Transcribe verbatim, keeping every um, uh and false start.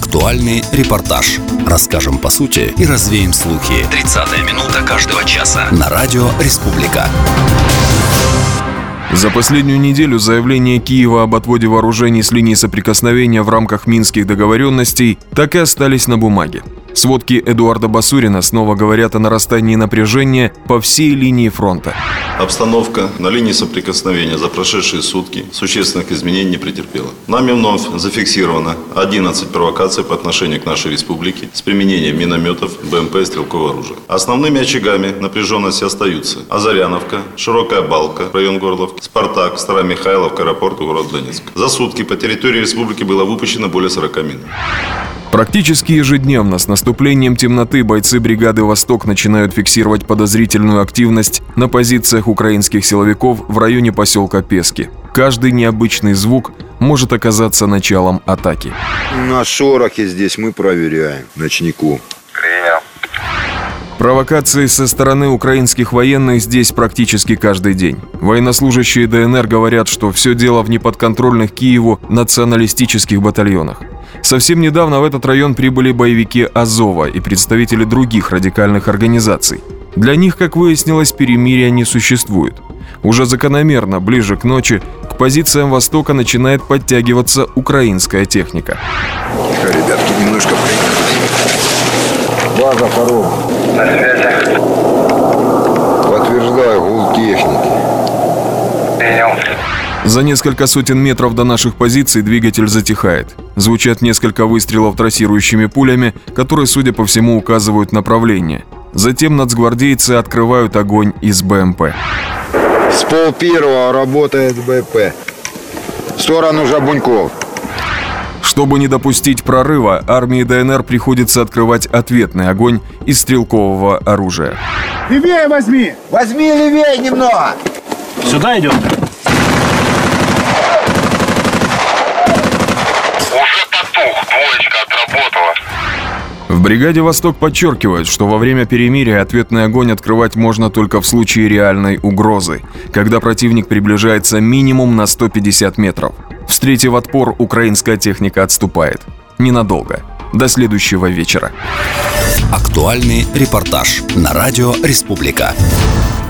Актуальный репортаж. Расскажем по сути и развеем слухи. тридцатая минута каждого часа на радио «Республика». За последнюю неделю заявления Киева об отводе вооружений с линии соприкосновения в рамках Минских договоренностей так и остались на бумаге. Сводки Эдуарда Басурина снова говорят о нарастании напряжения по всей линии фронта. Обстановка на линии соприкосновения за прошедшие сутки существенных изменений не претерпела. Нами вновь зафиксировано одиннадцать провокаций по отношению к нашей республике с применением минометов, БМП и стрелкового оружия. Основными очагами напряженности остаются Азаряновка, Широкая Балка, район Горловки, Спартак, Старомихайловка, аэропорт город Донецк. За сутки по территории республики было выпущено более сорока мин. Практически ежедневно с наступлением темноты бойцы бригады «Восток» начинают фиксировать подозрительную активность на позициях украинских силовиков в районе поселка Пески. Каждый необычный звук может оказаться началом атаки. На шорохе здесь мы проверяем ночнику. Провокации со стороны украинских военных здесь практически каждый день. Военнослужащие ДНР говорят, что все дело в неподконтрольных Киеву националистических батальонах. Совсем недавно в этот район прибыли боевики Азова и представители других радикальных организаций. Для них, как выяснилось, перемирия не существует. Уже закономерно, ближе к ночи, к позициям Востока начинает подтягиваться украинская техника. Тихо, ребятки, немножко прыгнули. База корова. На связи. Подтверждаю, гул техники. Принял. За несколько сотен метров до наших позиций двигатель затихает. Звучат несколько выстрелов трассирующими пулями, которые, судя по всему, указывают направление. Затем нацгвардейцы открывают огонь из БМП. С пол первого работает БП. В сторону Жабуньков. Чтобы не допустить прорыва, армии ДНР приходится открывать ответный огонь из стрелкового оружия. Левее возьми! Возьми левее немного! Сюда идем. Уже потух, двоечка отработала. В бригаде «Восток» подчеркивают, что во время перемирия ответный огонь открывать можно только в случае реальной угрозы, когда противник приближается минимум на сто пятьдесят метров. Встретив отпор, украинская техника отступает. Ненадолго. До следующего вечера. Актуальный репортаж на радио «Республика».